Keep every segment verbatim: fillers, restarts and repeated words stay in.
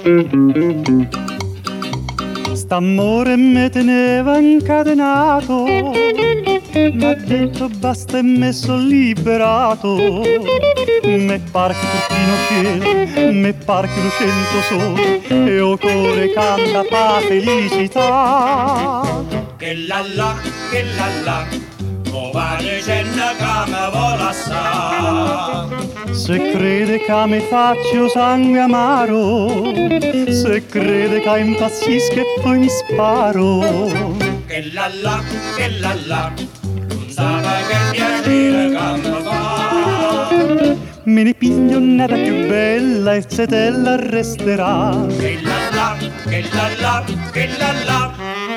St'amore me teneva incatenato, m'ha detto basta e me son liberato. Me par che tuttino cielo, me par che lo sento solo, e o cuore canta pa felicità. Che la la, che la la, o va dicendo che me vola sa. Se crede che mi faccio sangue amaro, se crede che impazzisco e poi mi sparo. Che la la, che la la, non sa che piacere che me fa. Me ne piglio nata più bella e se te la resterà. Che la la, che la la, che la la.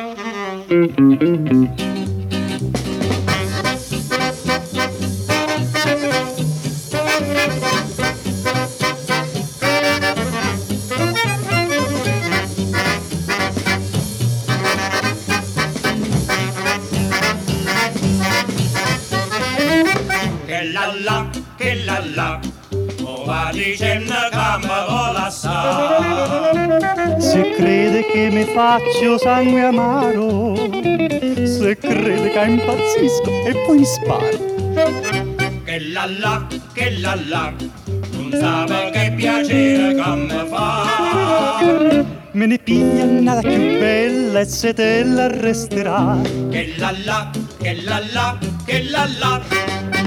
Che la la, che la la, o va dicendo che me vola sa. Se crede che mi faccio sangue amaro, se crede che impazzisco e poi mi sparo. Che la la, che la la, non sa che piacere che me fa. Me ne piglia nata più bella e se te la resterà. Che la la, che la la, che la la.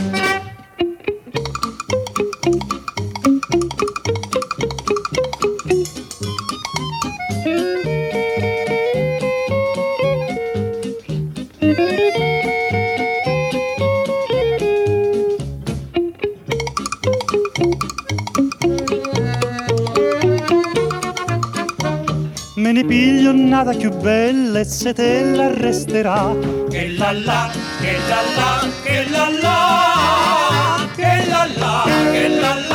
Me ne piglio nata più bella e se te la resterà. Che la la, che la la, che la la, che la la, che la la.